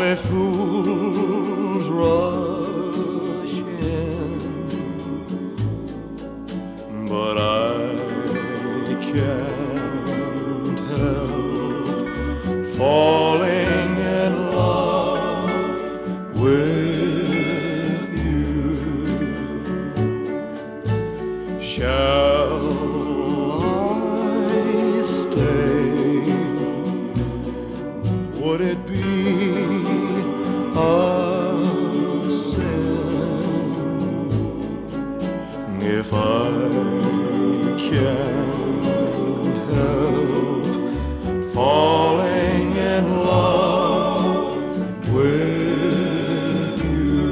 Only fools rush in, but I can't help falling in love with you. Shall I stay? Would it be a sin if I can't help falling in love with you?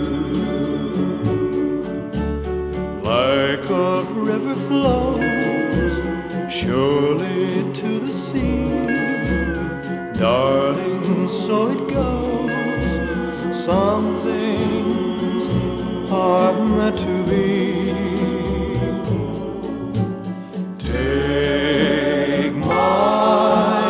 Like a river flows surely to the sea, darling, so it goes. Some things are meant to be. Take my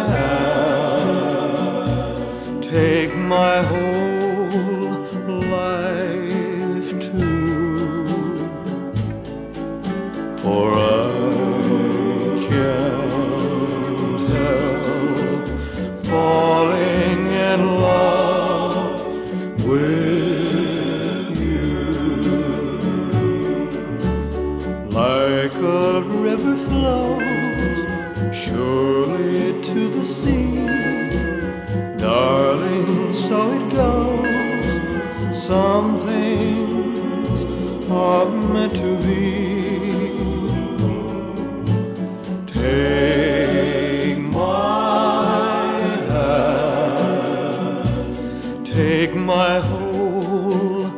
hand, take my whole life too, for I can't help falling in love with you. Like a river flows surely to the sea, darling, so it goes. Some things are meant to be. Take my hand, take my whole